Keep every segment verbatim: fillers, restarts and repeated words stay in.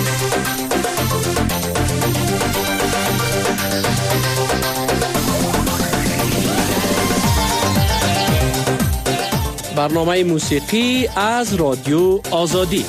برنامه موسیقی از رادیو آزادی.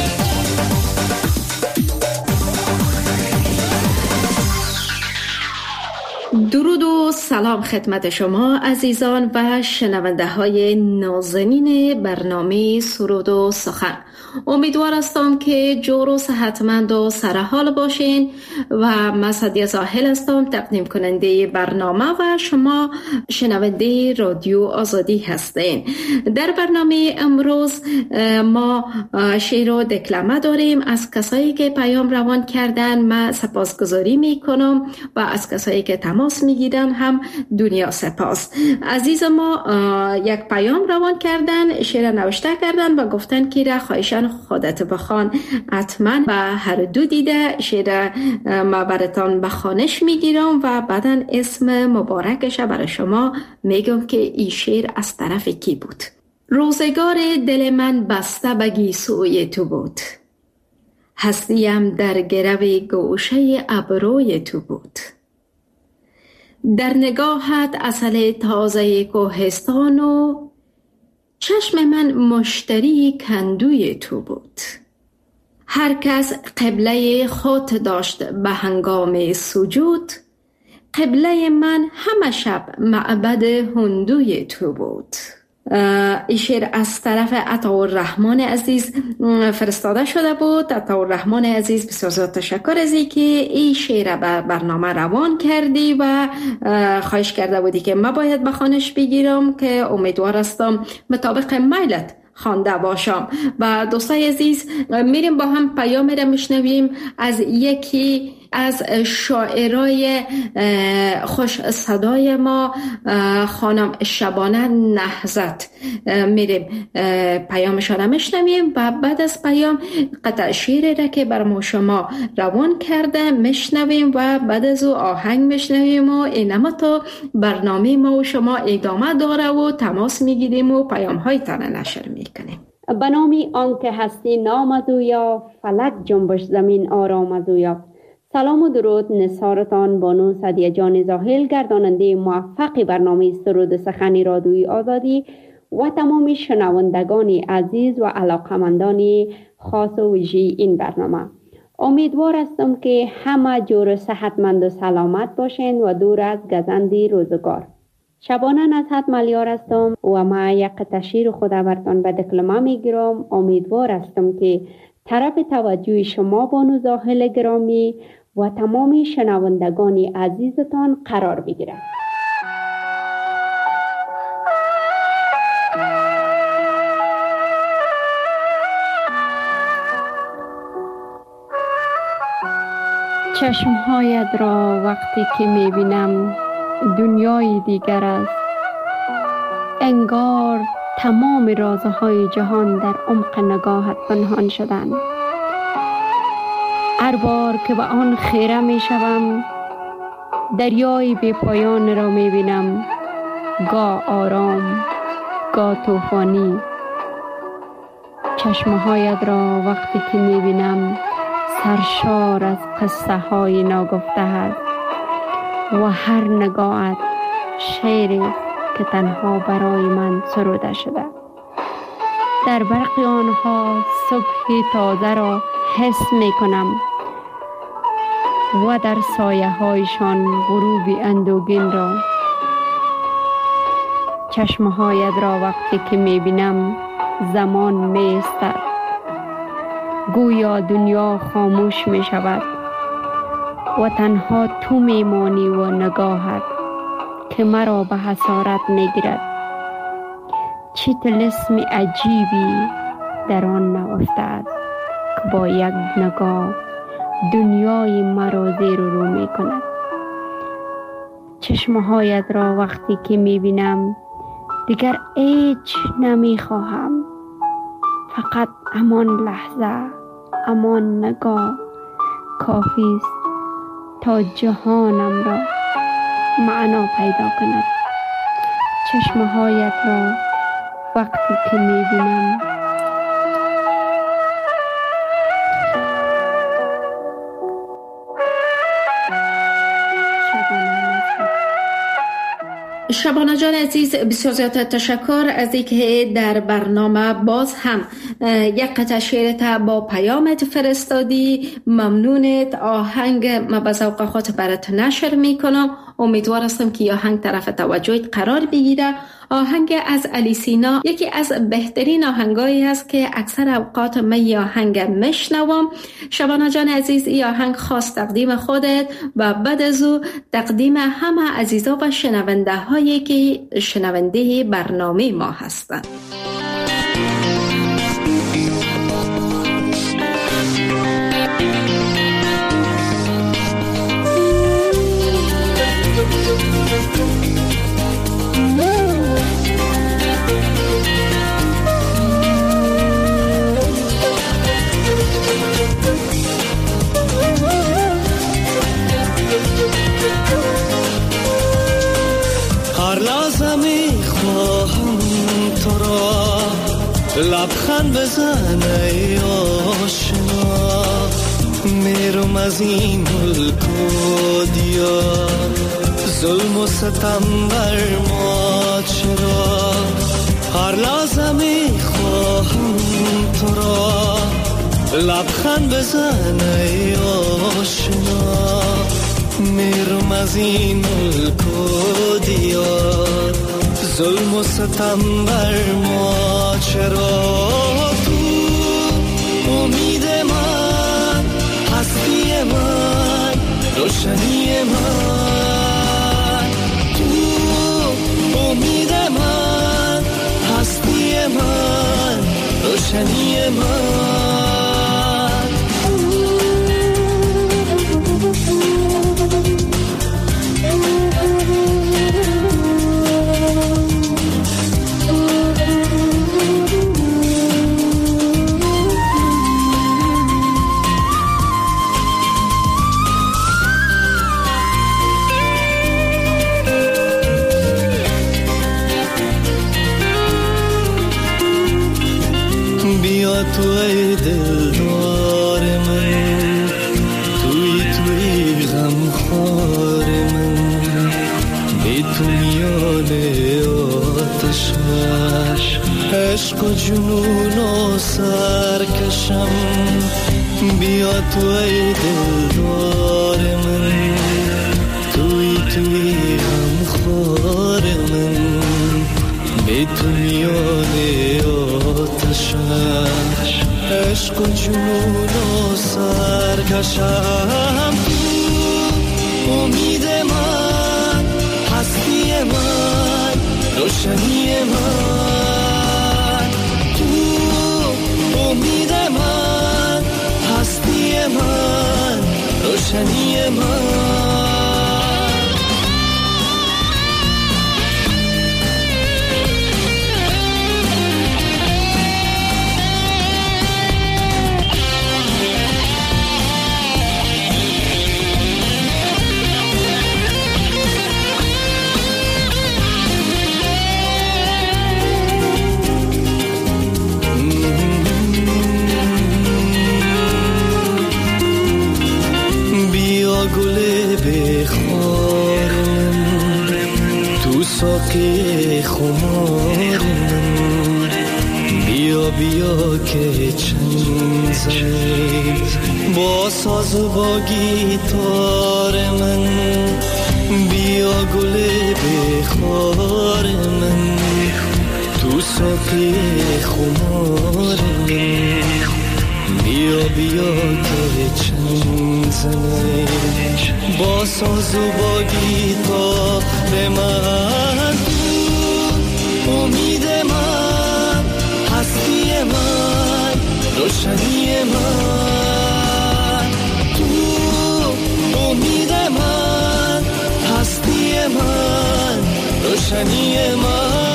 درود و سلام خدمت شما عزیزان و شنونده های نازنین برنامه سرود و سخن. امیدوار هستم که جور و صحتمند و سرحال باشین و من سعدیه زاهل هستم، تقدیم کننده برنامه و شما شنونده رادیو آزادی هستین. در برنامه امروز ما شعر و دکلمه داریم از کسایی که پیام روان کردن. من سپاسگزاری میکنم و از کسایی که تماس میگیرن هم دنیا سپاس. عزیز ما یک پیام روان کردن، شعر نوشته کردن و گفتن که را خواهشان خودت بخوان. حتما و هر دو دیده شعر ما براتان به خوانش میگیرم و بعدن اسم مبارکش برای شما میگم که این شعر از طرف کی بود. روزگار دل من بسته به گیسوی تو بود، هستیم در گرو گوشه ابروی تو بود. در نگاهت عسل تازه کوهستان و چشم من مشتری کندوی تو بود. هر کس قبله خود داشت به هنگام سجود، قبله من همه شب معبد هندوی تو بود. این شعر از طرف عطاالرحمن عزیز فرستاده شده بود. عطاالرحمن عزیز بسیار زیاد تشکر از این که این شعر به برنامه روان کردی و خواهش کرده بودی که من باید بخوانش بگیرم که امیدوار هستم مطابق میلت خوانده باشم. و دوستای عزیز میریم با هم پیام را میشنویم از یکی از شاعرای خوش صدای ما، خانم شبانه نهضت. میریم پیامشان را میشنویم و بعد از پیام قطع شعری را که بر ما شما روان کرده میشنویم و بعد از او آهنگ میشنویم و اینما تا برنامه ما و شما ادامه داره و تماس میگیریم و پیام های تان نشر میکنیم. به نامی آن که هستی نامدویا، فلک جنبش زمین آرامدویا. سلام و درود نثارتان بانو سعدیه جان زاهل، گرداننده موفق برنامه سرود سخن رادیوی آزادی و تمام شنوندگان عزیز و علاقمندان خاص و ویژه این برنامه. امیدوار هستم که همه جور صحتمند و سلامت باشین و دور از گزند روزگار. شبانه نزهت ملیار هستم و ما یک تشیر خود برتان به دکلمه میگیرم. امیدوار هستم که طرف توجه شما بانو زاهل گرامی و تمام شنوندگان عزیزتان قرار بگیرد. چشمهایت را وقتی که میبینم دنیای دیگر است. انگار تمام رازهای جهان در عمق نگاهت پنهان شدند. هر بار که به آن خیره می شوم دریای بی پایان را می بینم، گاه آرام گاه طوفانی. چشمهایت را وقتی که می بینم سرشار از قصه های ناگفته است و هر نگاهت شعری که تنها برای من سروده شده. در برق آنها صبح تازه را حس می کنم و در سایه هایشان غروب اندوگین را. چشمهایت را وقتی که می بینم زمان می ایستد، گویا دنیا خاموش می شود و تنها تو می مانی و نگاهت که مرا به حسارت می گیرد. چه طلسم عجیبی در آن نهفته است که با یک نگاه دنیای مرا زیر و رو می کند. چشمهایت را وقتی که می بینم دیگر هیچ نمی خواهم، فقط همان لحظه، همان نگاه کافی است تا جهانم را معنا پیدا کند. چشمهایت را وقتی که می بینم شبانه جان عزیز، بسیار زیاد تشکر از اینکه در برنامه باز هم یک قطعه شعرت با پیامت فرستادی. ممنونت. آهنگ ما به ذوق خود برات نشر میکنم. امیدوار هستم که آهنگ طرف توجهت قرار بگیره. آهنگ از علی سینا یکی از بهترین آهنگایی است که اکثر اوقات من آهنگ میشنوم. شبانه جان عزیز، این آهنگ خاص تقدیم خودت و بعد از او تقدیم همه عزیزا و شنونده هایی که شنونده برنامه ما هستند. لبخند بزن ای آشنا، میرم از این ملک و دیار، ظلم و ستم بر ما چرا؟ هر لحظه میخواهم تو را، لبخند بزن ای آشنا، میرم از این ملک و دیار، ظلم و ستم بر ما چرا؟ تو امید من، هستی من، روشنی من، تو امید من، هستی من، روشنی من. تو ای دلدار من، توی توی غمخوار من، بی تو میان آتش عشق و جنون و سرکشم. بیا تو ای دلدار من، توی توی غمخوار من، بی تو میان آتش عشق و جنون و سرکشم. تو امید من، هستی من، روشنی من، تو امید من، هستی من، روشنی من. ساقی خمار من، بیا بیا که چنگ زنی با ساز و با گیتار من، بیا گل بخار من، تو ساقی خمار من، بیا بیا که چنگ زنی با ساز و با گیتار من. تو امید من، هستی من، روشنی من، تو امید من، هستی من، روشنی من.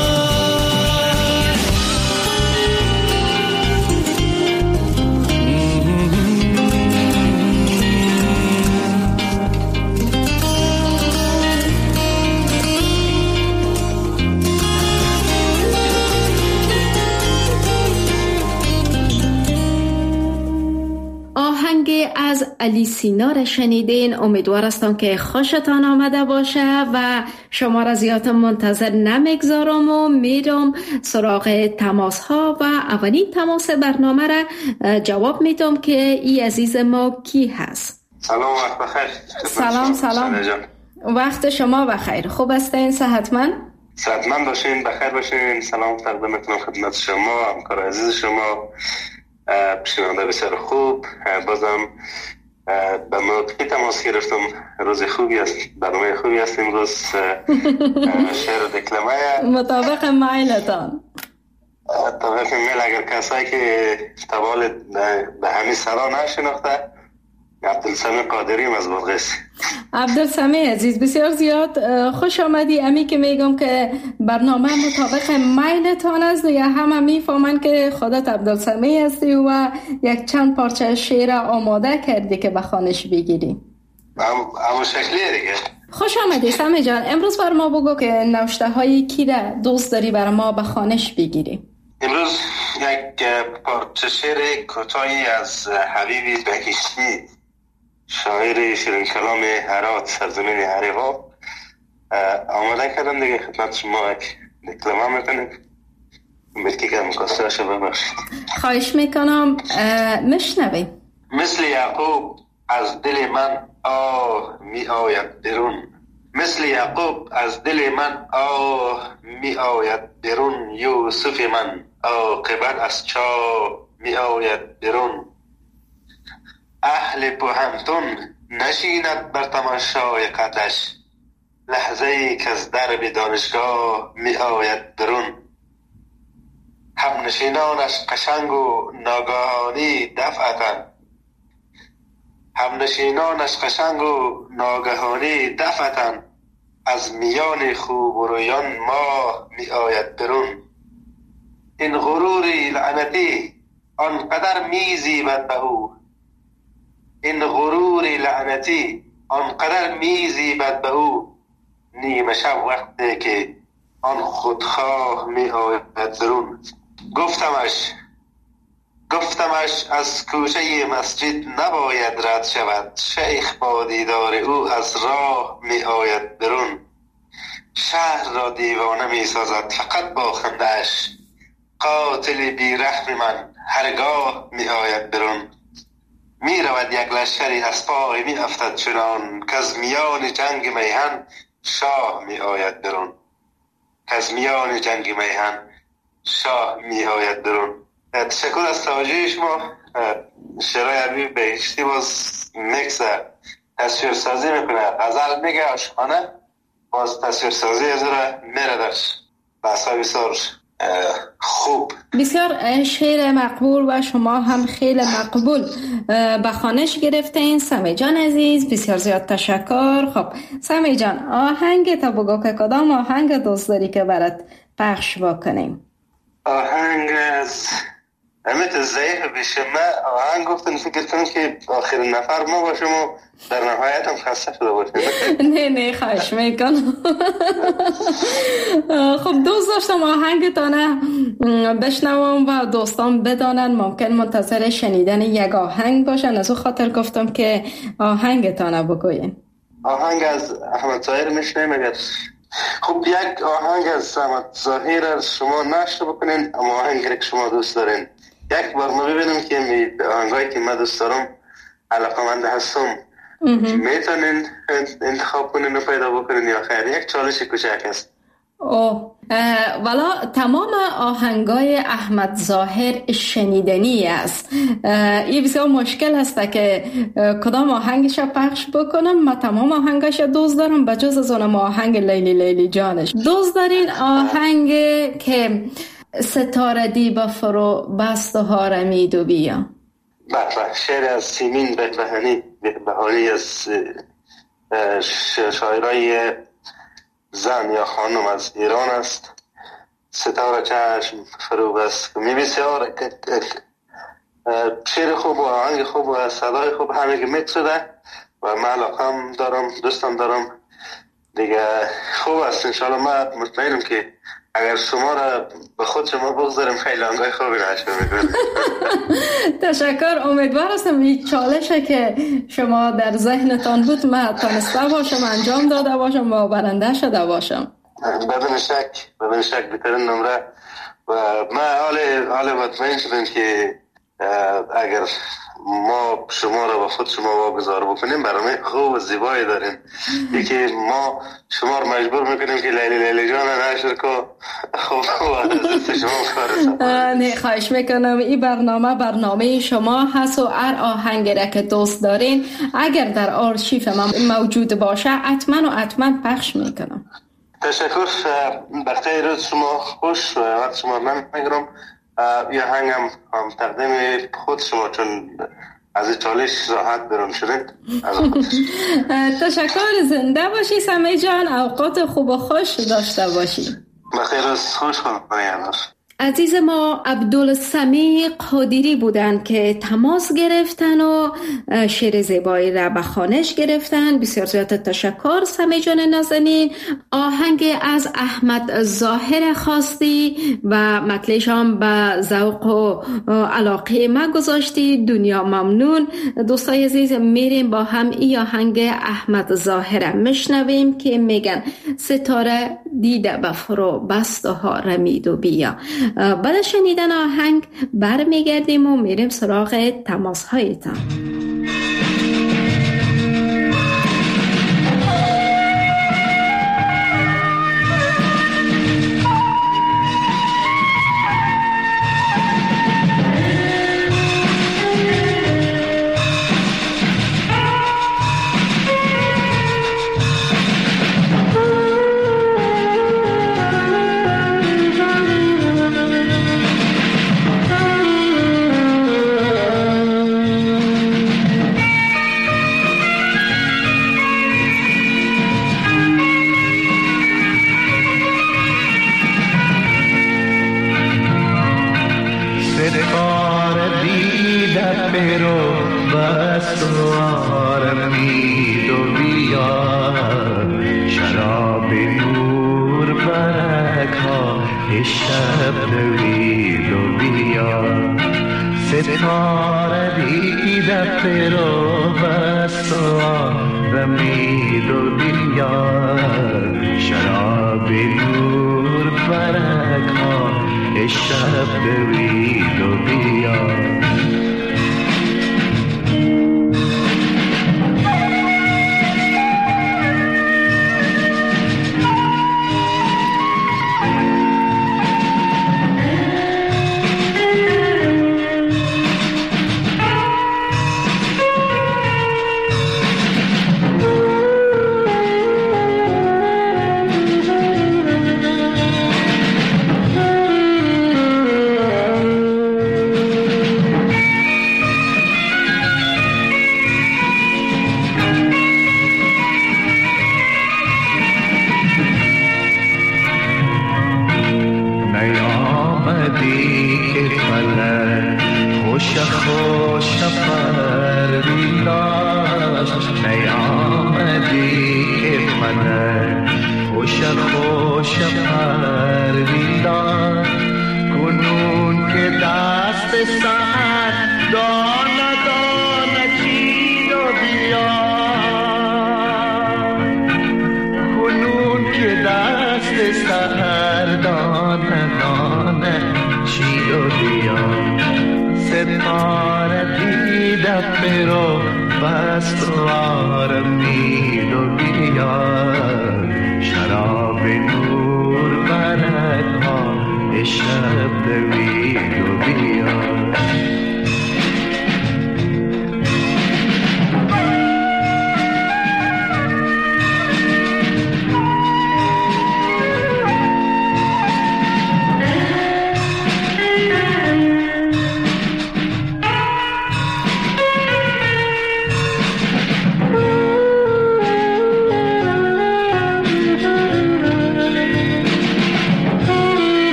آهنگ از علی سینا را شنیدین. امیدوار هستم که خوشتان آمده باشه و شما را زیاد منتظر نمیگذارم و میرم سراغ تماس ها و اولین تماس برنامه را جواب میدم که ای عزیز ما کی هست. سلام، وقت بخیر. سلام سلام، وقت شما بخیر. خوب هستین؟ صحتمند؟ صحتمند باشین، بخیر باشین. سلام تقدیم میکنم خدمت شما، همکار عزیز شما، شنونده بسیار خوب. بازم به موقعی تماس گرفتم. روز خوبی است، برنامه خوبی است امروز. شعر و دکلمه مطابق میلتان. مطابق میل. اگر کسایی که تبال به همین صدا نشناخته، عبدالسمی قادری از بلغیس. عبدالسمی عزیز بسیار زیاد خوش آمدی. امی که میگم که برنامه مطابق میلتان است، یا همه میفهمن که خودت عبدالسمی هستی و یک چند پارچه شعر آماده کردی که به خوانش بگیری. همون شکلیه دیگه. خوش آمدی سمی جان. امروز بر ما بگو که نوشته هایی کی را دوست داری بر ما به خوانش بگیری؟ امروز یک پارچه شعر کوتاهی از حبیب بهشتی، شاعر شیرین کلام هرات، سرزمین هریوا، آماده کردم دیگه. خدمت شما یک دکلمه میکنیم، بلکه که مکاسته شو ببخشید. خواهش میکنم مشنوی. مثل یعقوب از دل من آه می آید برون، مثل یعقوب از دل من آه می آید برون، یوسف من عاقبت از چاه می آید برون. اهل بوهمتون نشیند بر تماشای قدش، لحظه ای که از درب دانشگاه می آید برون. هم نشینانش قشنگ و ناگهانی دفعتن، هم نشینانش قشنگ و ناگهانی دفعتن، از میان خوب و رویان ماه می آید برون. این غروری لعنتی آنقدر می زیبد به او، این غرور لعنتی آنقدر میزیبد به او، نیمه شب وقتی که آن خودخواه می آید درون. گفتمش گفتمش از کوچه مسجد نباید رد شود، شیخ با دیدار او از راه می آید برون. شهر را دیوانه می سازد فقط با خنده‌اش، قاتل بی رحم من هرگاه می آید برون. می رود یک لشکری از پای می افتد چنان، که از میان جنگ میهن شاه می آید برون، که از میان جنگ میهن شاه می آید برون. تشکر از توجه شما. شعرهای حبیب بهشتی باز میکس تصویر سازی میکنه، غزل میگه، عاشقانه، باز تصویر سازی از را میره درش. بحثا بسیار خوب، بسیار شعر مقبول و شما هم خیلی مقبول به خوانش گرفتین. سمی جان عزیز بسیار زیاد تشکر. خب سمی جان، آهنگ تا بگو که کدام آهنگ دوست داری که برات پخش بکنیم؟ آهنگ از امیت ضعیف بشمه. آهنگ گفتن فکر کنم که آخرین نفر ما باشم و در نهایت هم خسته شده باشم. نه نه خواهش میکنم. خب دوست داشتم آهنگتانه بشنوم و دوستان بدانن، ممکن منتظر شنیدن یک آهنگ باشن، از او خاطر گفتم که آهنگتانه بگوین. آهنگ از احمد ظاهر میشنیم. اگر خب یک آهنگ از احمد ظاهر شما نشته بکنین، اما آهنگی که شما دوست دارین یک بار ما ببینم که می آهنگایی که من دوست دارم علاقه‌مند هستم میتونین انتخاب کنین و پیدا بکنین یا خیر یک چالش کوچک است. اوه والا تمام آهنگای احمد ظاهر شنیدنی است. این بسیار مشکل هست که کدام آهنگش پخش بکنم. من تمام آهنگش دوست دارم بجز از اونم آهنگ لیلی لیلی جانش. دوست دارین آهنگ که ستاره دیبا فرو بست و هارمید و بیا؟ بله، شعر از سیمین بهبهانی بهبهانی از شاعرای زن یا خانم از ایران است. ستاره چشم فرو بست می بسیار شعر خوب و آهنگ خوب و صدای خوب همه که میکس شده و من علاقم دارم، دوستم دارم دیگه. خوب است انشاءالله. من مطمئنم که اگر شما را به خود شما بگذاریم خیلی آنگاه خوبی نشون میکنیم. تشکر. امیدوار هستم این چالشه که شما در ذهنتان بود من تانسته باشم انجام داده باشم و برنده شده باشم. بدون شک بدون شک بهترین نمره و من حال حال مطمئن شدم که اگر ما شما را با خود شما واگذار بکنیم برنامه خوب و زیبایی داریم. یکی ما شما را مجبور میکنیم که لیلی لیلی جان نشر کو خوب و شما کار نه خواهش میکنم. این برنامه برنامه شما هست و هر آهنگی را که دوست دارین اگر در آرشیف من موجود باشه حتما و حتما پخش میکنم. تشکر. بخیر روز شما خوش و وقت شما من میگرم. یه هنگم هم تقدیم خود شما چون از این چالش راحت برون شدید. تشکر. زنده باشی سمی جان. اوقات خوب و خوش داشته باشی. بخیر روز خوش کنید. عزیز ما عبدالسمیع قادری بودند که تماس گرفتن و شعر زیبایی را به خوانش گرفتن. بسیار زیاد تشکر سمیع جان نازنین. آهنگ از احمد ظاهر خواستی و مطلعش هم به ذوق و علاقه ما گذاشتی. دنیا ممنون. دوستای عزیز میریم با هم این آهنگ احمد ظاهر میشنویم که میگن ستاره دیده به فرو بست ها رمید و بیا. بعد شنیدن آهنگ برمیگردیم و میریم سراغ تماس هایتان.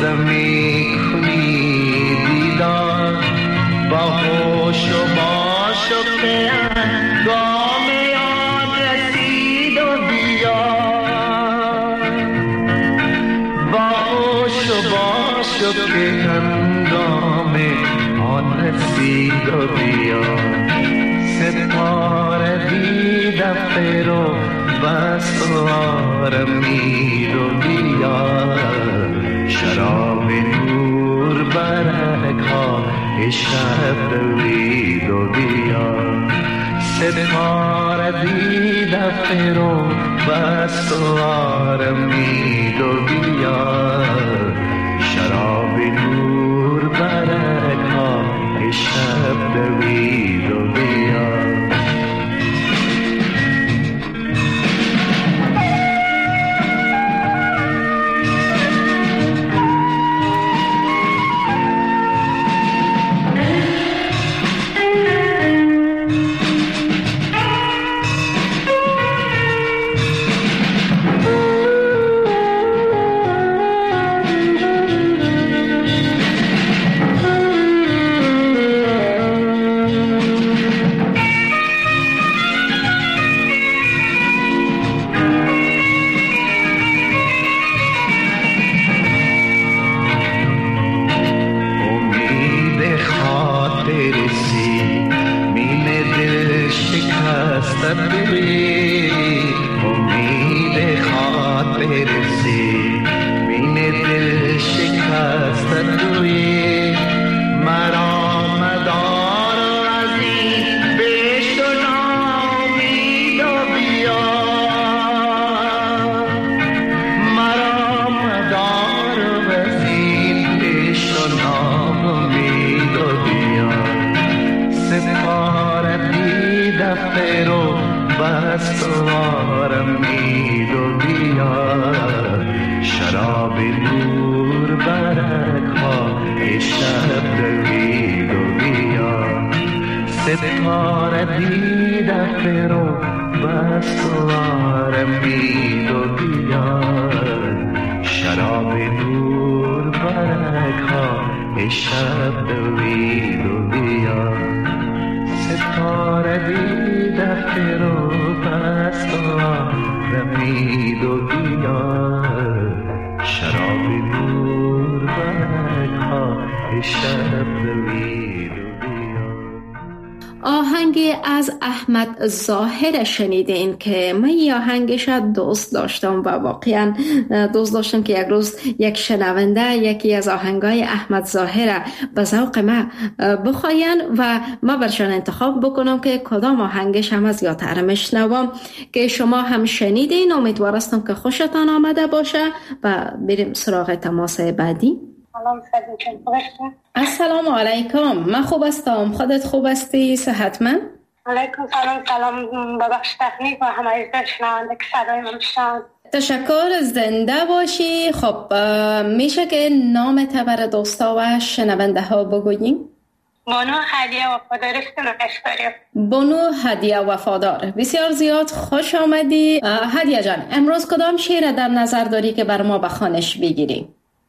می کنی دیدار با هوش و باش و که گام یاد رسید و بیار با هوش و باش و که گام آن رسید و بیار ستاره دیدم فرو بس آرمید و بیار شراب نور برک ها شب دوید و بیار ستاره دیدم فرو بس آرمید و بیار شراب نور برک ها شب دوید و بیار آهنگی از احمد ظاهر شنیدین که من این آهنگش دوست داشتم و واقعا دوست داشتم که یک روز یک شنونده یکی از آهنگای احمد ظاهر به ذوق من بخواین و ما برشان انتخاب بکنم که کدام آهنگش هم از یادتر میشنوم که شما هم شنیدین. امیدوارم که خوشتان آمده باشه و بریم سراغ تماس بعدی. سلام سلام. السلام علیکم. من خوب هستم، خودت خوب هستی؟ صحتمند؟ علیکم سلام سلام. ببخش تکنیک و همه شنونده که صدای من شنوند. تشکر، زنده باشی. خب میشه که نام تبر دوستا و شنونده ها بگوییم؟ بانو هدیه وفادار است. بانو هدیه وفادار، بسیار زیاد خوش آمدی. هدیه جان، امروز کدام شعر در نظر داری که بر ما به خوانش بگیری؟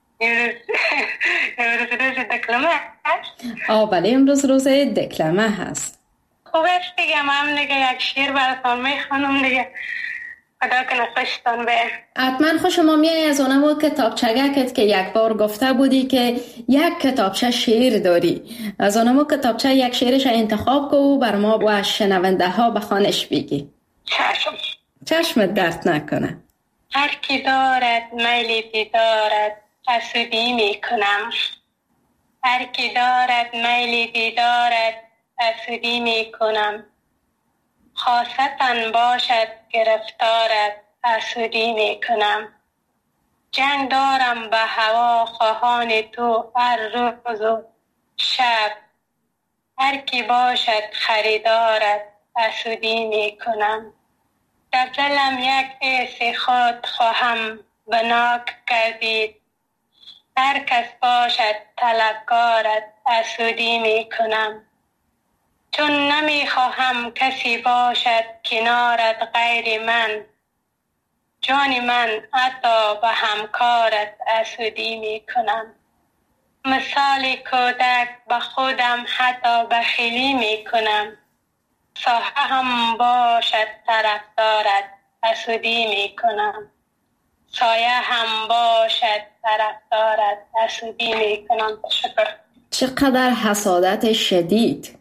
امروز روز دکلمه هست؟ آه بله، امروز روز دکلمه هست. خوب است دیگه، من دیگه یک شعر براتون میخونم دیگه، خدا کنه خوشتان به. حتما خوشم میای از اونمو کتابچگکت که یک بار گفته بودی که یک کتابچه شعر داری، از اونمو کتابچه یک شعرش انتخاب کو و بر ما و شنونده ها به خوانش بگی. چشم. چشمت درد نکنه. هر کی دارد میلی دیدارد حسودی می کنم، هر کی دارد میلی دیدارد حسودی می کنم، خاصتاً باشد گرفتارد حسودی می کنم، جنگ دارم به هوا خواهان تو هر روز و شب، هر کی باشد خریدارد حسودی می کنم، در دلم یک حس خود خواهم بناک کردید، هر کس باشد طلبکارت حسودی می کنم، چون نمی خواهم کسی باشد کنارت غیر من، جان من حتی به همکارت حسودی می کنم. مثال کودک به خودم حتی بخیلی می کنم. ساحه هم باشد طرفدارت حسودی می کنم. سایه هم باشد طرفدارت حسودی می کنم. تشکر. چقدر حسادت شدید.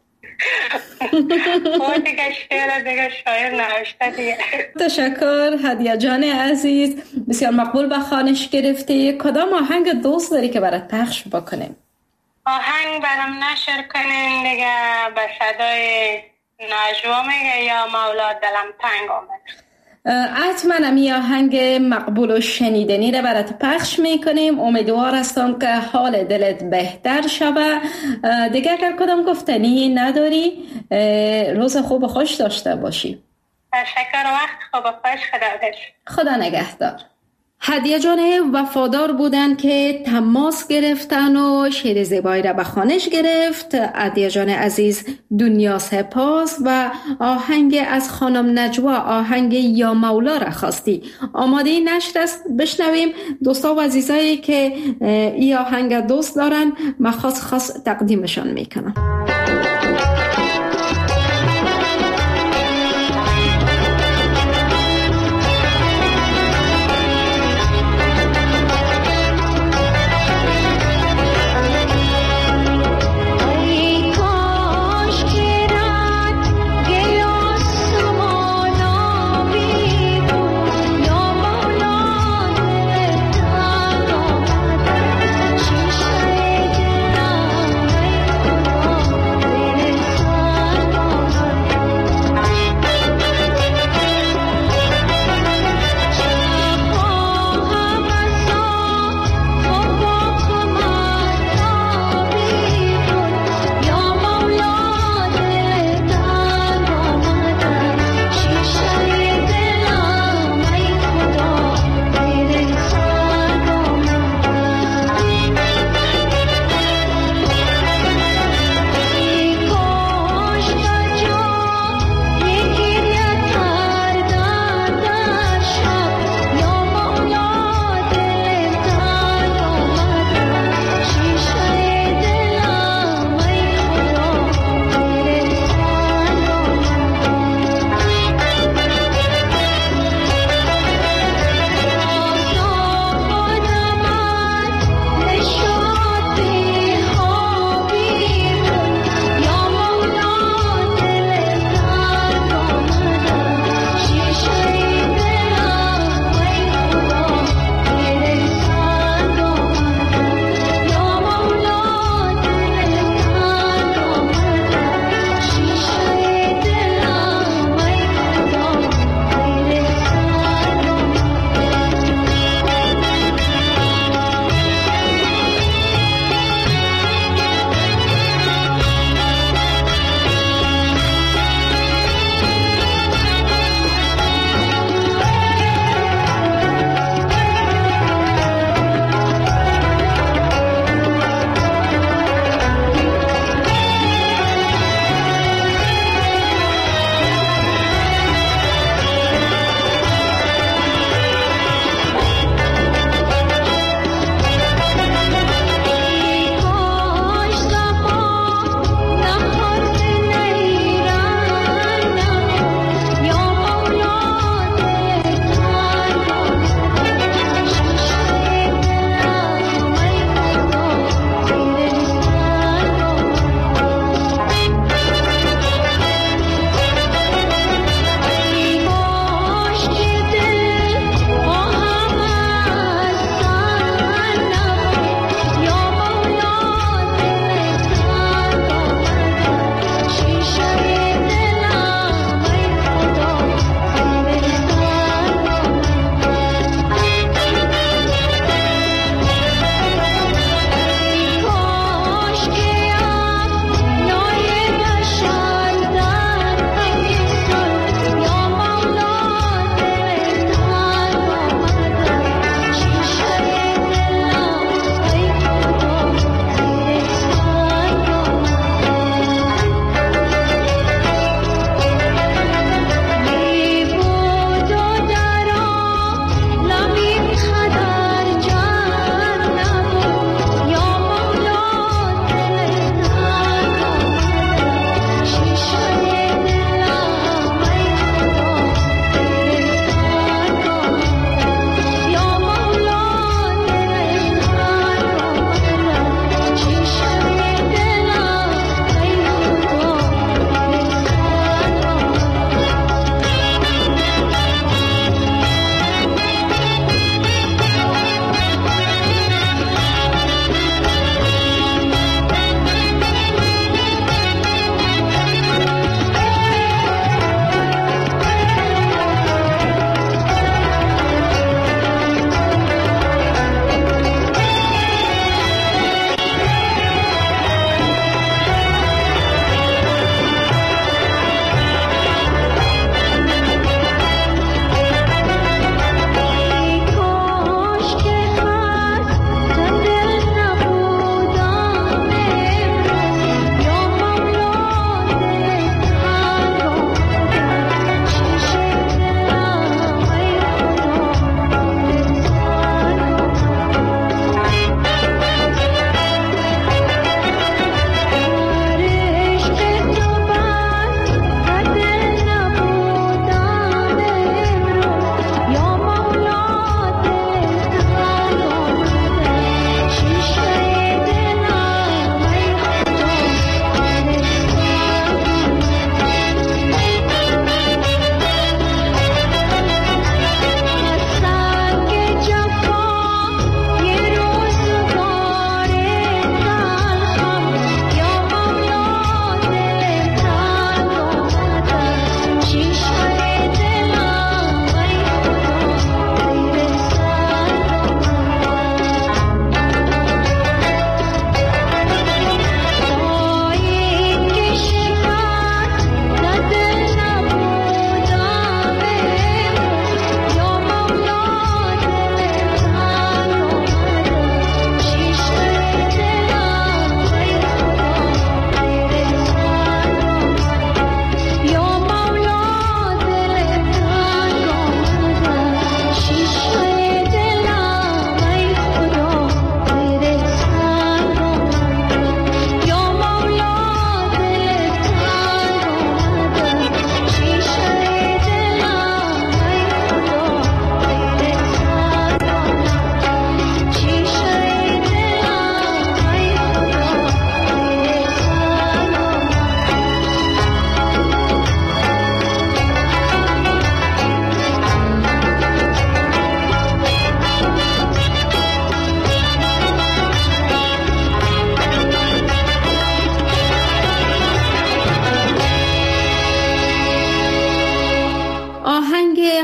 او دیگه شعر دیگه شاعر نوشته دیگه. تشکر هدیه جان عزیز، بسیار مقبول به خوانش گرفتی. کدام آهنگ دوست داری که برات پخش بکنیم؟ آهنگ برام نشر کنین دیگه، به صدای نجوا میگه یا مولا دلم تنگ آمد. حتما امی آهنگ مقبول و شنیدنی را برات پخش میکنیم. امیدوار هستم که حال دلت بهتر شوه. دیگه اگر کدام گفتنی نداری، روز خوب و خوش داشته باشی. تشکر. وقت خوب و خوش. خدا خدا نگهدار. هدیه جان وفادار بودن که تماس گرفتن و شعر زیبایی را به خوانش گرفت. هدیه جان عزیز دنیا سپاس و آهنگ از خانم نجوا، آهنگ یا مولا را خواستی. آماده نشر است، بشنویم. دوستا و عزیزایی که این آهنگ دوست دارن من خاص خاص تقدیمشان میکنم. Oh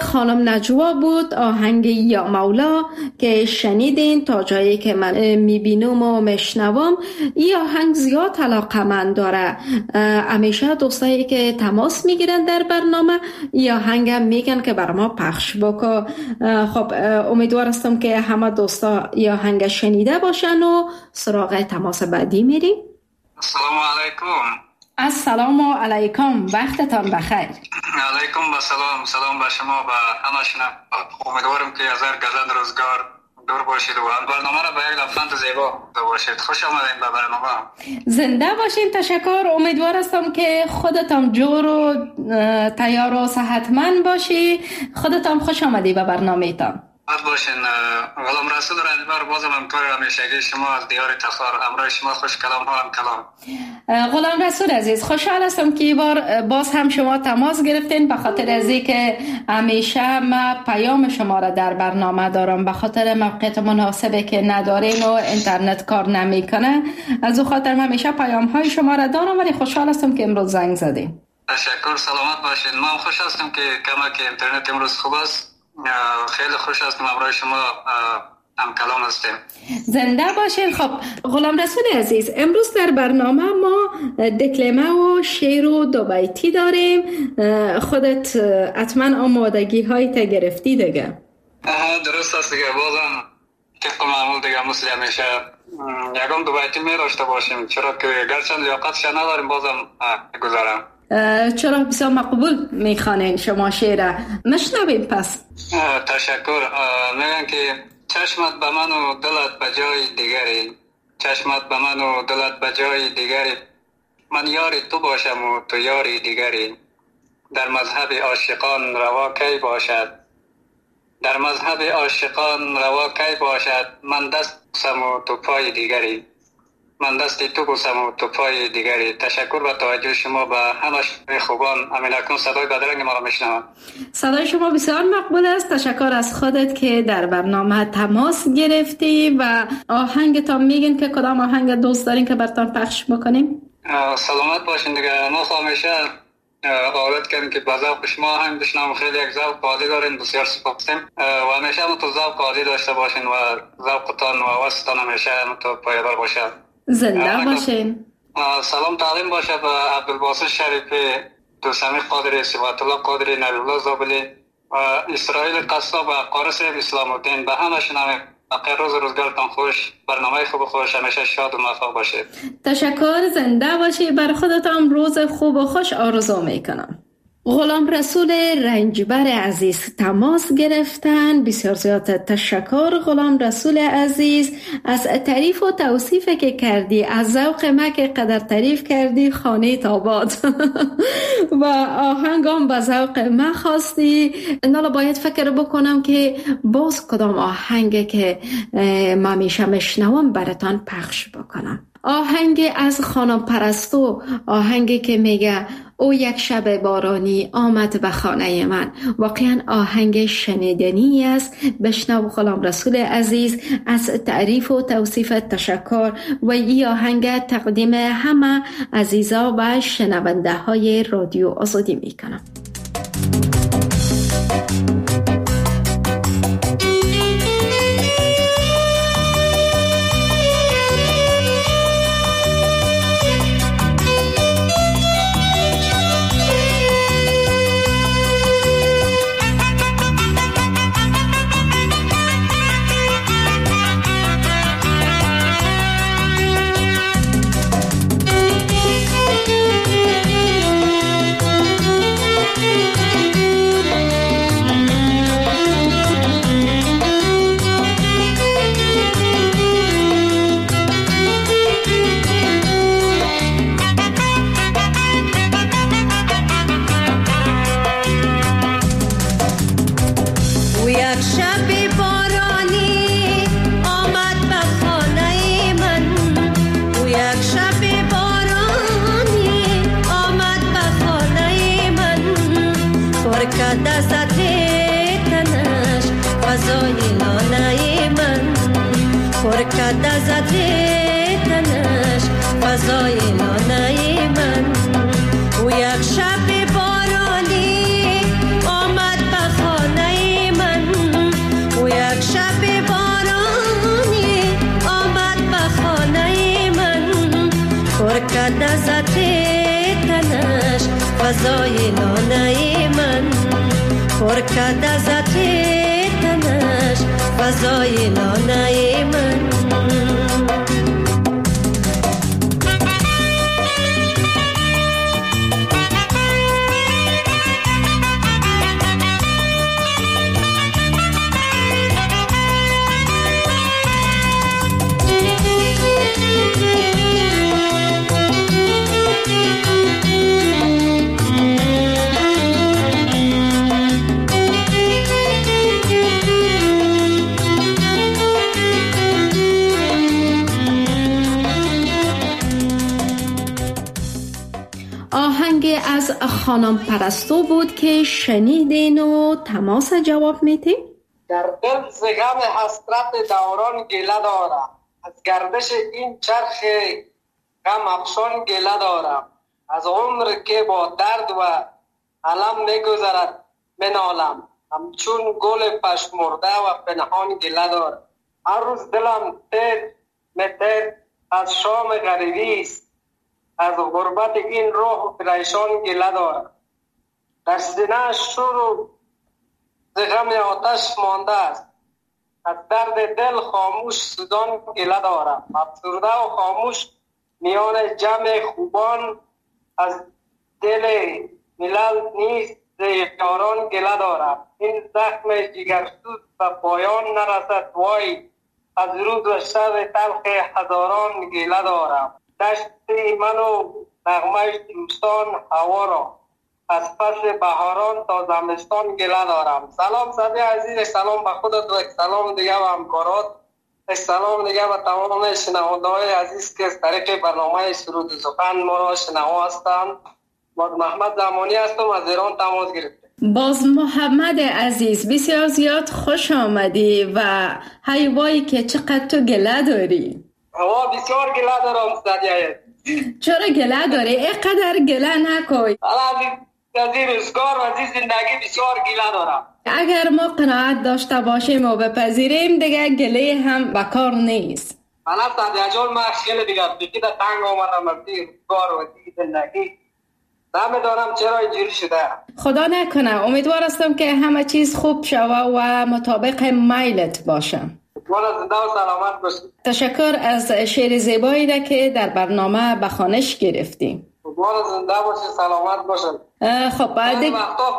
خانم نجوا بود، آهنگ یا مولا که شنیدین. تا جایی که من میبینم و میشنوم این آهنگ زیاد علاقمند داره. همیشه دوستایی که تماس میگیرن در برنامه این آهنگ هم میگن که بر ما پخش بکن. خب امیدوار هستم که همه دوستا این آهنگ شنیده باشن و سراغ تماس بعدی میریم. السلام علیکم. السلام علیکم، وقتتان بخیر. علیکم با سلام. سلام به شما و همه شما. امیدوارم که از هر گزند روزگار دور باشید و برنامه را به یک لبخند زیبا باشید. خوش آمدید به برنامه. زنده باشین. تشکر. امیدوار هستم که خودتان جور و تیار و صحتمند باشی. خودتان خوش آمدید به برنامه تان. بد باشین. غلام رسول رنجبر بازم همطور همیشگی شما از دیار تخار، همراه شما خوش کلام ها هم کلام. غلام رسول عزیز، خوشحال هستم که بار باز هم شما تماس گرفتین، به خاطر ازی که همیشه ما پیام شما را در برنامه دارم. به خاطر موقعیت مناسبه که ندارین و اینترنت کار نمیکنه، از او خاطر همیشه پیام های شما را دارم، ولی خوشحال هستم که امروز زنگ زدین. تشکر. سلامت باشین. من خوش هستم که کمک اینترنت امروز خوب است. خیلی خوش هستم همراه شما هم کلام هستیم. زنده باشین. خب غلام رسول عزیز، امروز در برنامه ما دکلمه و شعر و دو بیتی داریم. خودت حتما آمادگی های تا گرفتی دیگه؟ درست است دیگه. بازم طبق معمول دیگه مثل همیشه یکم دو بیتی می داشته باشیم، چرا که گرچند لیاقتش نداریم بازم گذارم. چرا بسیار مقبول میخوانین شما شعر. مشنویم پس. تشکر. میگن که چشمت به من و دلت به جای دیگری، چشمت به من و دلت به جای دیگری، من یاری تو باشم و تو یاری دیگری، در مذهب عاشقان روا کی باشد، در مذهب عاشقان روا کی باشد، من دست بوسم و تو پای دیگری، من دستی تو بوسم و تو پای دیگری. تشکر به توجه شما به همه خوبان. امین اکنون صدای بدرنگ ما را میشنوم. صدای شما بسیار مقبول است. تشکر از خودت که در برنامه تماس گرفتی و آهنگتان میگین که کدام آهنگ دوست دارین که براتون پخش بکنیم؟ سلامت باشین دیگه. ما همیشه عادت کردیم که به ذوق شما آهنگ بشنویم. خیلی یک ذوق عالی دارین. بسیار سپاسیم و همیشه هم تو ذوق عالی داشته باشین و ذوقتان و واسطتان همیشه هم تو پایدار باشه. زنده باشین. سلام تعلیم باشه به عبدالباسط شریفی، دوستمی قادری، صفات الله قادری، نبی الله زابلی و اسرائیل قصاب و قارس اسلام الدین. به همه شنویم. بقیه روز روزگارتان خوش، برنامه خوب خوش، همیشه شاد و موفق باشید. تشکر. زنده باشید. بر خودتان روز خوب و خوش آرزو میکنم. غلام رسول رنجبر عزیز تماس گرفتن. بسیار زیاد تشکر غلام رسول عزیز از تعریف و توصیف که کردی، از ذوق ما که قدر تعریف کردی خانه تاباد و آهنگام به ذوق ما خواستی. نالا باید فکر بکنم که باز کدام آهنگ که ما میشه مشنوم براتان پخش بکنم. آهنگ از خانم پرستو، آهنگی که میگه او یک شب بارانی آمد به خانه من. واقعا آهنگ شنیدنی است. بشنو غلام رسول عزیز. از تعریف و توصیف تشکر و این آهنگ تقدیم همه عزیزا و شنونده های رادیو آزادی میکنم. کرده زده تنش فضای لانه من. او یک شب بارانی آمد به خانه فضای لانه من پر کرد از عطر تنش فضای لانه من. از خانم پرستو بود که شنیدین و تماس جواب میتیم. در دل ز غم حسرت دوران گله دارم، از گردش این چرخ غم افشان گله دارم، از عمر که با درد و علم میگذرد منالم، همچون گل پشمرده و پنهان گله دارم. هر روز دلم تیر متر از شام غریبی است، از غربت این روح پریشان گله دارم. در سینه شور ز غم آتش مانده است، از درد دل خاموش سوزان گله دارم. افسرده و خاموش میان جمع خوبان، از دل ملل نیست ز یاران گله دارم. این زخم جگرسوز به پایان نرسد وای، از روز و شب تلخ هزاران گله دارم. دشت من و نغمه دوستان هوا را، از فصل بهاران تا زمستان گله دارم. سلام صدی عزیز، سلام به خودت و سلام دیگه به همکارات، سلام دیگه به تمام شنونده‌های عزیز که از طریق برنامه سرود سخن ما را شنوا هستند. باز محمد زمانی هستم، از ایران تماس گرفتم. باز محمد عزیز بسیار زیاد خوش آمدی و هیوایی که چقدر تو گله داری. هوا بسیار گله دارم صدی عزیز. چرا گله داری؟ اینقدر گله نکوی. از این روزگار و از این زندگی بسیار گله دارم. اگر ما قناعت داشته باشیم و بپذیریم دیگه گله هم بکار نیست. من صدی جان ما خیلی دیگه بگید تنگ آمدم از این روزگار و از این زندگی. نمیدانم چرا اینجوری شده. خدا نکنه، امیدوار هستم که همه چیز خوب شوه و مطابق میلت باشه. والا زنده و سلامت باشی. تشکر از شعر زیبایی را که در برنامه به خوانش گرفتی. والا زنده باشی، سلامت باشم. خب بعد وقتا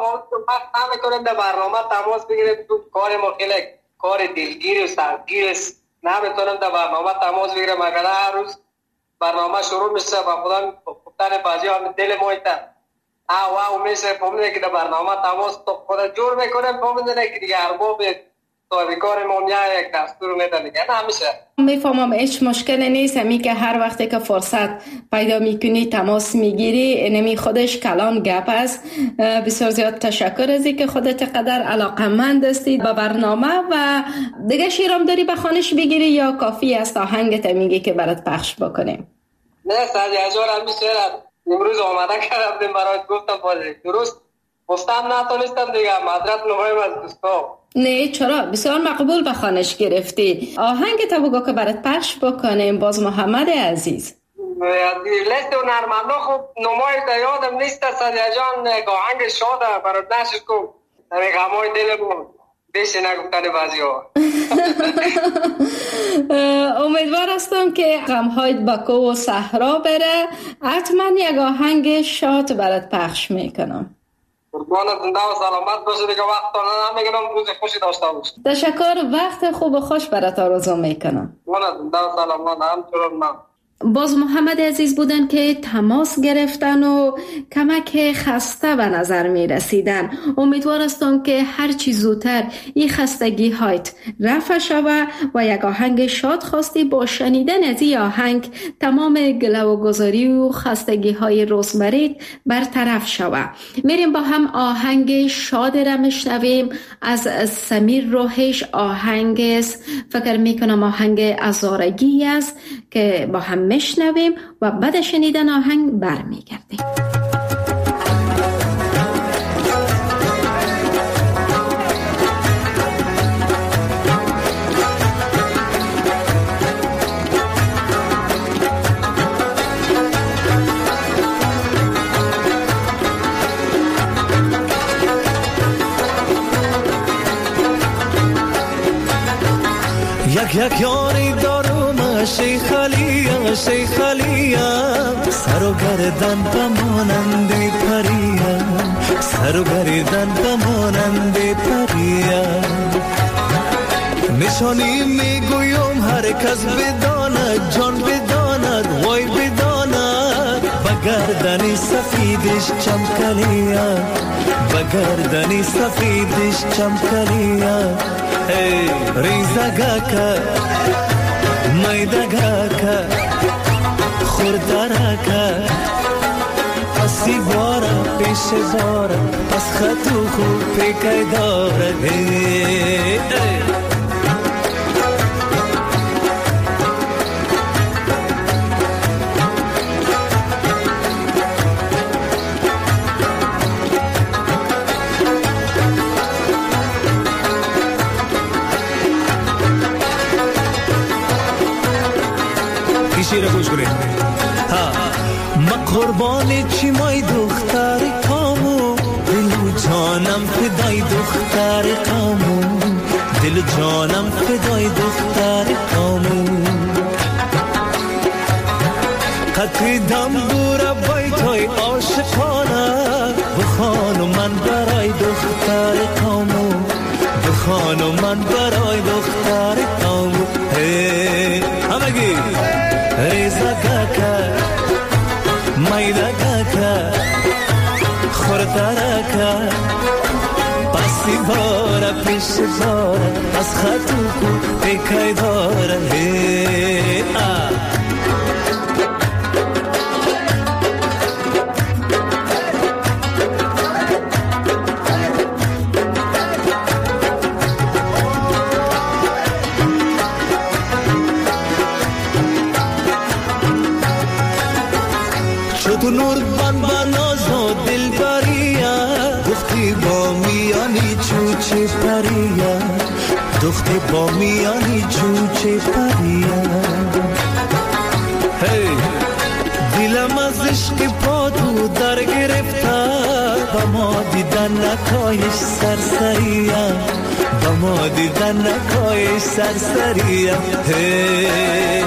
ما نمی‌کنیم در برنامه تماس بگیریم، تو کار ما خیلی کار دلگیر و سرگیر است، نمی‌تونیم در برنامه تماس بگیریم. اگر هر روز برنامه شروع میشه با خودم گفتن بازی هم دل مویتا آ واو میشه، فهمیدن که در برنامه تماس تو خود جور میکنیم، فهمیدن که دیگه ارباب کار مومیا یک دستور میدن دیگه نمیشه. میفهمم هیچ مشکلی نیست، همی که هر وقتی که فرصت پیدا میکنی تماس میگیری، اینمی خودش کلام گپ است. بسیار زیاد تشکر از اینکه خودت قدر علاقمند هستی به برنامه. و دیگه شیرام داری به خوانش بگیری یا کافی است آهنگت میگی که برات پخش بکنیم؟ نه صد هزار هم میشه. امروز آمده کردم برات گفتم بازی درست گفتم نتونستم دیگه، معذرت میخوایم از دوستا. نه چرا، بسیار مقبول به خوانش گرفتی. آهنگ تا بگو که برات پخش بکنیم. باز محمد عزیز لیست و نرمنده خوب نمای تا یادم نیست. صدیه جان آهنگ شاده برات نشد کن در غمای دل بود بیشی نگفتن بازی ها. امیدوار هستم که غمهایت با کو و صحرا بره. حتما یک آهنگ شاد برات پخش میکنم. قربانت زنده و سلامت باشه دیگه، وقت تا نمیگیرم، روز خوشی داشته باشه. تشکر، وقت خوب و خوش برات آرزو میکنم. قربانت زنده و سلامت. همچنان من. باز محمد عزیز بودن که تماس گرفتن و کمک خسته به نظر می رسیدن. امیدوار هستم که هر چی زودتر این خستگی هایت رفع شوه و یک آهنگ شاد خواستی با شنیدن از این آهنگ تمام گله و گذاری و خستگی های روزمره برطرف شوه. میریم با هم آهنگ شاد را میشنویم از سمیر روحش. آهنگ است، فکر میکنم آهنگ ازارگی است که با هم میشنویم و بعد شنیدن آهنگ برمیگردیم. یک یک یاری دارم شیخ علیم شیخ علیم سر و گردن بمانند پریم سر و گردن بمانند پریم نشانی میگویم هر کس بداند جان بداند وای بداند بگردنی سفیدش چمکلیم بگردنی سفیدش چمکلیم ای ریزگاکا میدگاکا خوردرکا پسی بارا پیش بارا پس خطو خوب پیکای دارد ای شیر گوش کنید ها ما قربانی چی مای دختر کامو دل جانم فدای دختر کامو دل جانم فدای دختر کامو قطری دم دور بیتای عاشقانه بخوانو من برای دختر کامو بخوانو من برای دختر کامو هی همگی ریزا گاکا میدا گاکا خوردارکا پسی بارا پیش بارا از خطو کو پیکای دارا هی آ تو نور بان باناز و دل بریا دختی با میانی چوچه پریا دختی با میانی چوچه پریا هی دلم از عشق پا تو در گرفته با ما دیدن نکایش سرسریا با ما دیدن نکایش سرسریا هی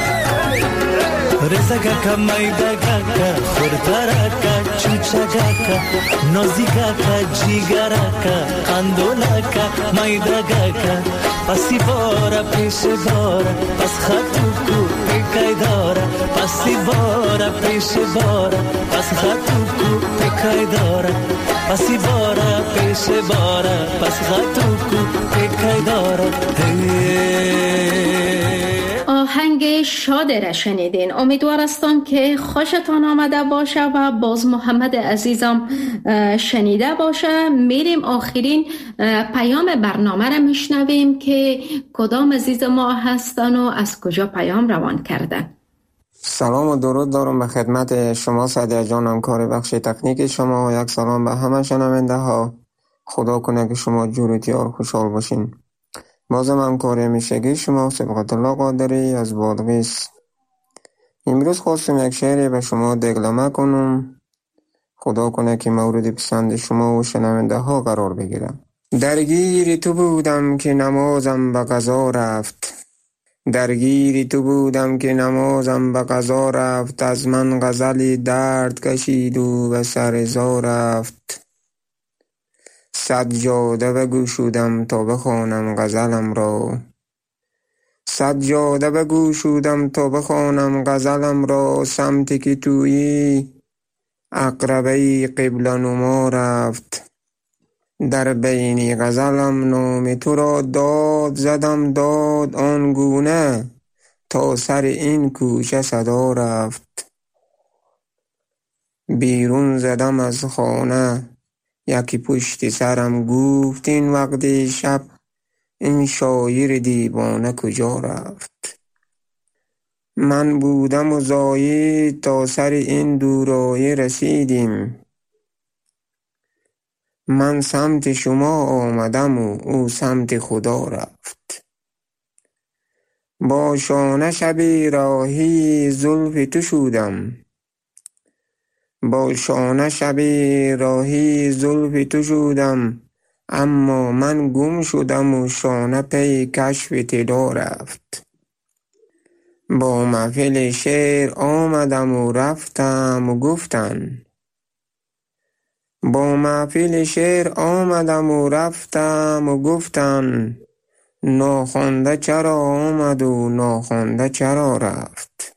رزگاکا میدگاکا خوردارکا چوچگاکا نازیگاکا جیگراکا قندولاکا میدگاکا پسی بارا پیش بارا پس خطو کو پیکای دارا پسی بارا پیش بارا پس خطو کو پیکای دارا پسی بارا پیش بارا پس خطو کو پیکای دارا آهنگ شاده را شنیدین. امیدوار هستم که خوشتان آمده باشه و باز محمد عزیزم شنیده باشه. میریم آخرین پیام برنامه را میشنویم که کدام عزیز ما هستن و از کجا پیام روان کردن. سلام و درود دارم به خدمت شما سعدیه جان، همکار بخش تکنیک شما، و یک سلام به همه شنونده ها. خدا کنه که شما جور و تیار خوشحال باشین. بازم همکار همیشگی شما سبقت الله قادری از بادغیس. امروز خواستم یک شعر به شما دگلمه کنم. خدا کنه که مورد پسند شما و شنونده ها قرار بگیرم. درگیر تو بودم که نمازم به قضا رفت، درگیر تو بودم که نمازم به قضا رفت، از من غزلی درد کشید و به سر زا رفت. صد جاده بگشودم تا بخوانم غزلم را، صد جاده بگشودم تا بخوانم غزلم را، سمتی که تویی عقربه قبله نما رفت. در بین غزلم نام تو را داد زدم داد آنگونه تا سر این کوچه صدا رفت. بیرون زدم از خانه یکی پشت سرم گفت این وقت شب این شاعر دیوانه کجا رفت. من بودم و زاید تا سر این دورایه رسیدیم، من سمت شما آمدم و او سمت خدا رفت. با شانه شبی راهی زلف تو شدم، با شانه شبی راهی زلف تو شدم، اما من گم شدم و شانه پی کشف طلا رفت. با محفل شعر آمدم و رفتم و گفتن با محفل شعر آمدم و رفتم و گفتن ناخوانده چرا آمد و ناخوانده چرا رفت.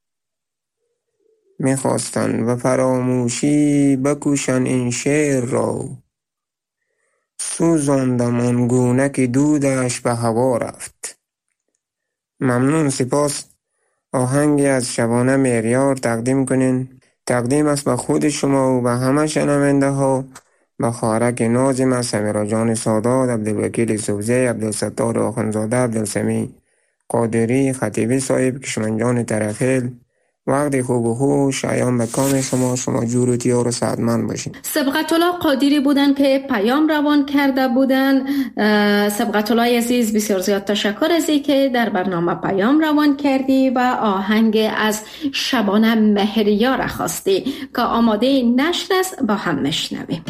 میخواستن و فراموشی بکوشن این شعر را، سوزاندم آنگونه که دودش به هوا رفت. ممنون، سپاس. آهنگی از شبانه مهریار تقدیم کنین. تقدیم است به خود شما و به همه شنونده ها، به خواهرک نازم، سمیرا جان سادات، عبدالوکیل سوزی، عبدالستار آخوندزاده، عبدالسمیع قادری، خطیبی صاحب، کشمن جان طرفیل. وقتی خوب و خوش ایام به کام شما، شما جور و تیار و سعدمند باشین. سبقت الله قادری بودن که پیام روان کرده بودن. سبقت الله عزیز، بسیار زیاد تشکر از این که در برنامه پیام روان کردی و آهنگ از شبانه مهریار خواستی که آماده نشر است، با هم نشنویم.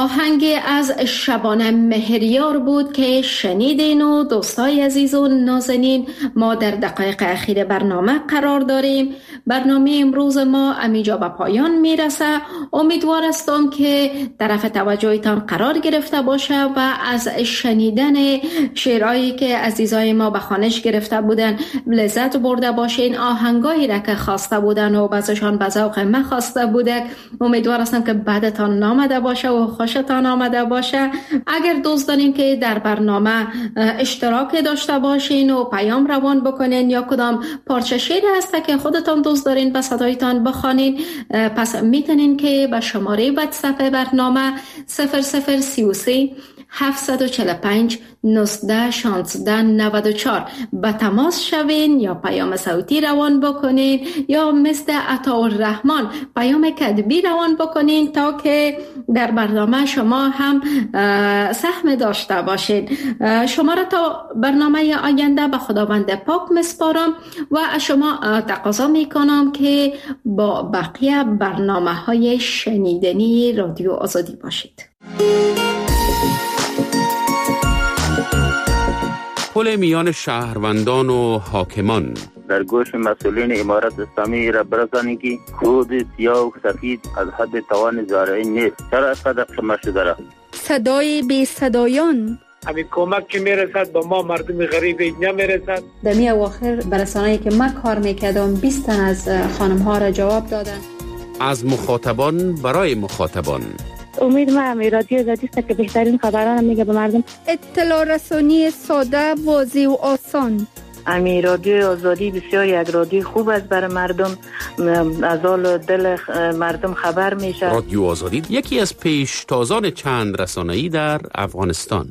آهنگ از شبانه مهریار بود که شنیدین و دوستای عزیز و نازنین ما در دقایق اخیر برنامه قرار داریم. برنامه امروز ما امیجا به پایان میرسه. امیدوار هستم که طرف توجهتان قرار گرفته باشه و از شنیدن شعرهایی که عزیزای ما به خوانش گرفته بودن لذت برده باشین. آهنگایی را که خواسته بودن و بعضشان به ذوق من خواسته بوده، امیدوار هستم که بعدتان نامده باشه و خوشتان آمده باشه. اگر دوست دارین که در برنامه اشتراک داشته باشین و پیام روان بکنین یا کدام پارچه شعری هسته که خودتان دوست دارین به صدایتان بخوانین، پس میتونین که به شماره واتساپ برنامه صفر صفر سی و سه هفتصد و چهل و پنج نوزده شانزده نود و چهار به تماس شوین یا پیام صوتی روان بکنین یا مثل عطاالرحمن پیام کتبی روان بکنین تا که در برنامه شما هم سهم داشته باشین. شما را تا برنامه آینده به خداوند پاک مسپارم و شما تقاضا میکنم که با بقیه برنامه های شنیدنی رادیو آزادی باشید. پل میان شهروندان و حاکمان. در گوش مسئولین امارت اسلامی را برسانید که کود سیاه و سفید از حد توان زارعی نیست. چرا صدق شما شده را؟ صدای بی صدایان. همین کمک که میرسد با ما مردم غریب اینجا میرسد. در می اواخر برسانه‌ای که من کار میکردم بیست تن از خانم ها را جواب دادن. از مخاطبان برای مخاطبان. امید ما همی رادیو آزادی است که بهترین خبران میگه به مردم. اطلاع رسانی ساده، واضح و آسان. امی رادیو آزادی بسیار یک رادیو خوب است برای مردم، از حال دل مردم خبر میشه. رادیو آزادی یکی از پیشتازان چند رسانه‌ای در افغانستان.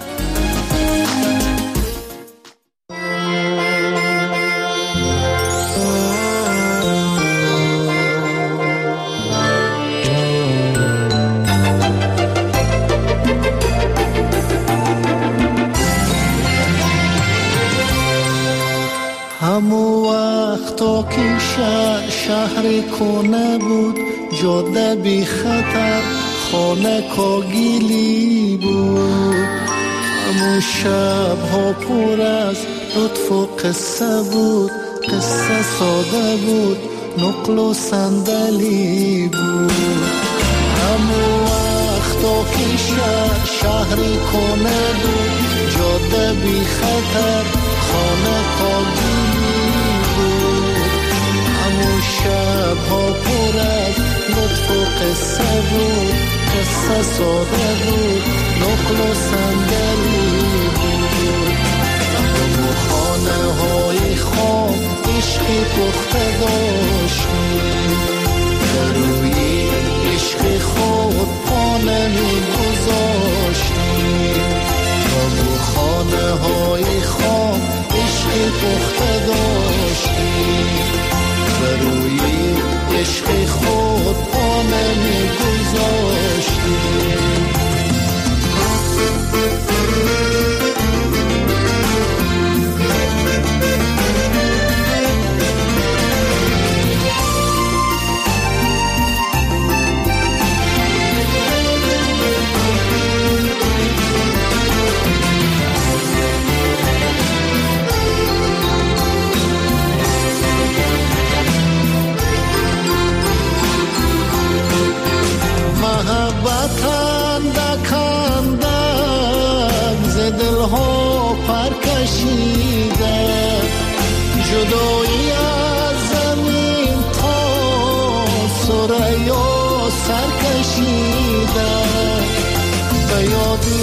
همو وقتا که شهر, شهر کنه بود، جاده بی خطر، خانه کاگیلی بود. همو شب ها پر از لطف و قصه بود، قصه ساده بود، نقل و صندلی بود. همو وقتا که شهر, شهر کنه بود، جاده بی خطر، خانه کاگیلی بود. همون شب ها پر از لطف و قصه بود، قصه ساده بود، نقل و صندلی بود. همون خانه های خواب عشقی پخته داشتیم، در روی عشق خود خانه می گذاشتیم. همون خانه های خواب عشق پخته داشتیم، بر روی عشق خود پانه می گذاشتیم. جدایی از زمین تا سریا سر کشیده، به یادی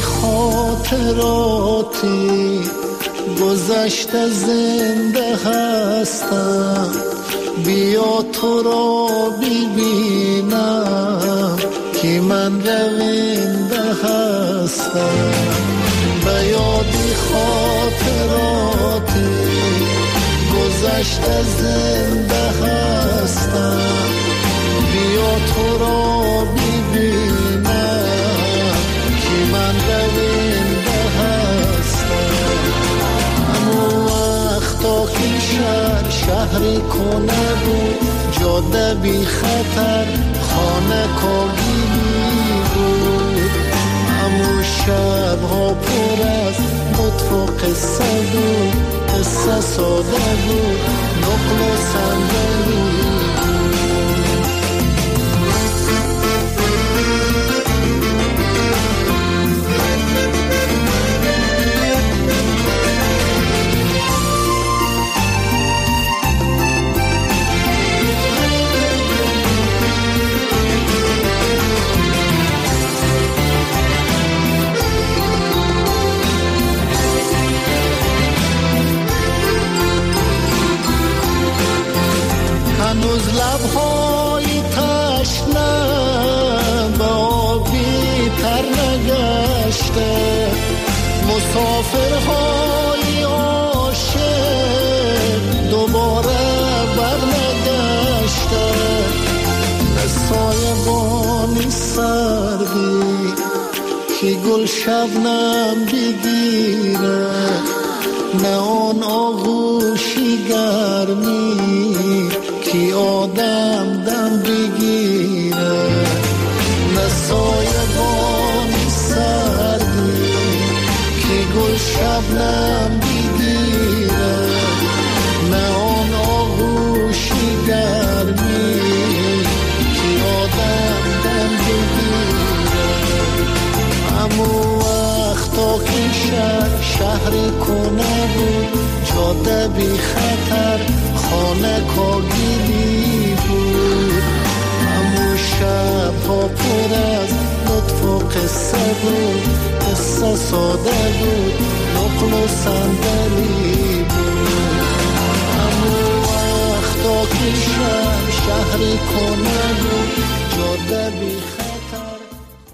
خاطراتی گذشته زنده هستم. بیا تو را ببینم که من رونده هستم. به یادی خاطراتی گذشته زنده هستم. بیا تو را ببینم که من رونده هستم. همون وقتا که شهر شهری کنه بود، جاده بی خطر، خانه کاگیلی بود. قصه بود، قصه ساده بود، نقل و صندلی هنوز لبهای تشنه به آبی تر نگشته، مسافرهای عاشق دوباره بر نگشته، به سایبانی سردی که گل شبنم بگیره، نه آن آغوشی گرمی که آدم دم بگیره، نه سایبانی سردی که گل شبنم بگیره، نه آن آغوشی گرمی که آدم دم بگیره. امو وقتا که شهر شهر کنه بود، جاده بی خطر خانه کاگیلی بود، همون شب ها پر از لطف و قصه بود، قصه ساده بود، نقل و صندلی بود. همون وقتا که شهر شهر کنه بود، جاده بی خطر